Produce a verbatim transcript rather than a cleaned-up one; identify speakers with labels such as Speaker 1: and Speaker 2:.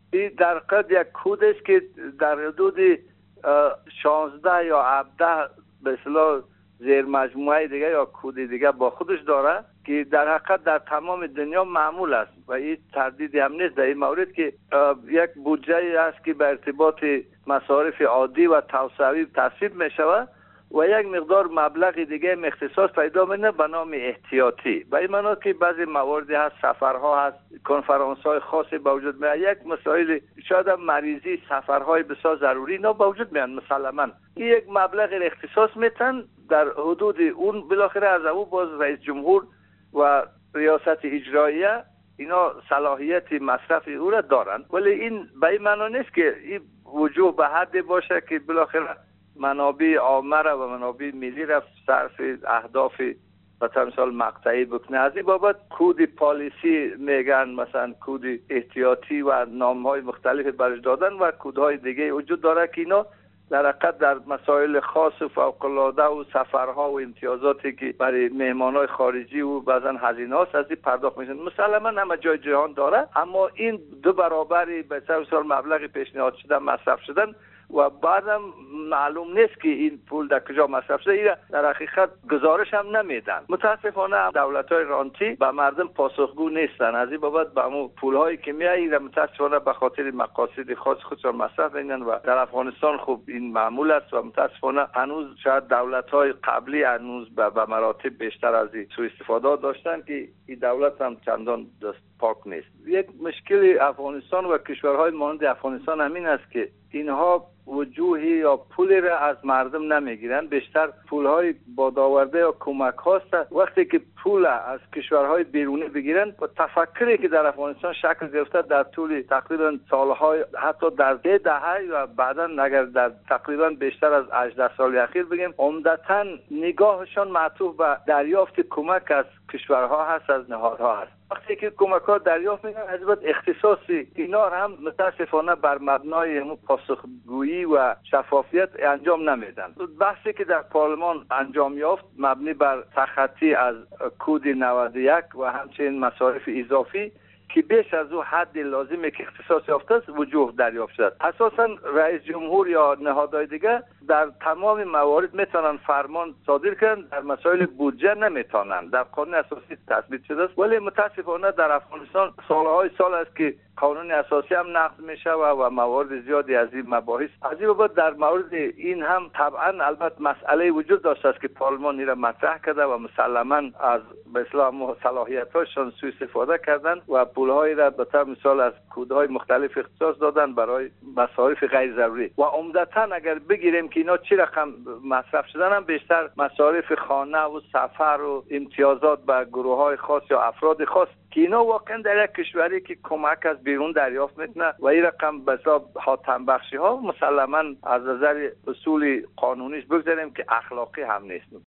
Speaker 1: این در قد یک کود است که در حدود شانزده یا هفده به اصطلاح زیر مجموعه دیگه یا کود دیگه با خودش داره که در حقیقت در تمام دنیا معمول است و این تردیدی هم نیست در این مورد که یک بودجه است که به ارتباط مصارف عادی و توسعوی تصویب می شود و یک مقدار مبلغ دیگه اختصاص پیدا می‌کنه به نام احتیاطی. به این معنی که بعضی مواردی هست، سفرها هست، کنفرانس های خاصی با وجود میاد، یک مسائل شاید هم مریضی، سفرهای بسیار ضروری اینا با وجود میاد. مسلما این یک مبلغ اختصاص میتن در حدود اون، بالاخره از او باز رئیس جمهور و ریاست اجراییه اینا صلاحیت مصرف او را دارن، ولی این به این معنی نیست که این وجوه به حد باشه که بالاخره منابع عامه را و منابع ملی را صرف اهداف مثلا مثال مقطعی بکنه. از این بابت کود پالیسی میگن، مثلا کود احتیاطی و نامهای مختلف برش دادن و کودهای دیگه وجود داره که اینا در حقیقت در مسائل خاص و فوق‌العاده و سفرها و امتیازاتی که برای مهمانای خارجی و بعضا هزینه‌هاست از این پرداخت میشن. مسلما همه جای جهان داره، اما این دو برابری به طور مثال مبلغ پیشنهاد شده مصرف شدن و بعدم معلوم نیست که این پول در کجا مصرف شده. این در حقیقت گزارش هم نمیدن. متاسفانه دولت‌های رانتی به مردم پاسخگو نیستن. از این بابت به همون پول‌هایی که میایید متاسفانه به خاطر مقاصد خاص خودشون مصرف می‌کنن و در افغانستان خوب این معمول است و متاسفانه هنوز شاید دولت‌های قبلی هنوز به مراتب بیشتر از این سوء استفاده داشتن که این دولت هم چندان دست پاک نیست. یک مشکل افغانستان و کشورهای مانند افغانستان همین است که اینها وجوهی یا پولی را از مردم نمیگیرن، بیشتر پولهای بادآورده یا کمک هاست. وقتی که پول از کشورهای بیرونی بگیرن و تفکری که در افغانستان شکل گرفته در طول تقریبا سالهای حتی در ده دهه و بعدا اگر در تقریبا بیشتر از هجده سال اخیر بگیم عمدتاً نگاهشان معطوف به دریافت کمک از کشورها هست، از نهادها هست. وقتی که کمک ها دریافت میکنن از بعد اختصاصی اینا هم متاسفانه بر مبنای همون پاسخگویی و شفافیت انجام نمیدن. بحثی که در پارلمان انجام یافت مبنی بر تخطی از کد نود و یک و همچنین مصارف اضافی که بیش از او حد لازمی که اختصاص یافته است وجوه دریافت شد. اساسا رئیس جمهور یا نهادهای دیگه در تمام موارد میتونن فرمان صادر کنن، در مسائل بودجه نمیتونن. در قانون اساسی تثبیت شده است، ولی متاسفانه در افغانستان سالهای سال است که قانون اساسی هم نقض میشه و, و موارد زیادی از این مباحث از این بابت در مورد این هم طبعا البته مسئله وجود داشته است که پارلمان این را مطرح کرده و مسلما از به اصطلاح صلاحیت‌هاشون سوء استفاده کردن و پول‌های را به طور مثال از کودهای مختلف اختصاص دادن برای مصارف غیر ضروری و عمدتاً اگر بگیریم که اینا چی رقم مصرف شدن هم بیشتر مصارف خانه و سفر و امتیازات به گروه‌های خاص یا افراد خاص که اینا واقعا در یک کشوری که کمک از بیرون دریافت میکنه و این رقم به حساب حاتم بخشی ها مسلما از نظر اصول قانونیش بگذاریم که اخلاقی هم نیست.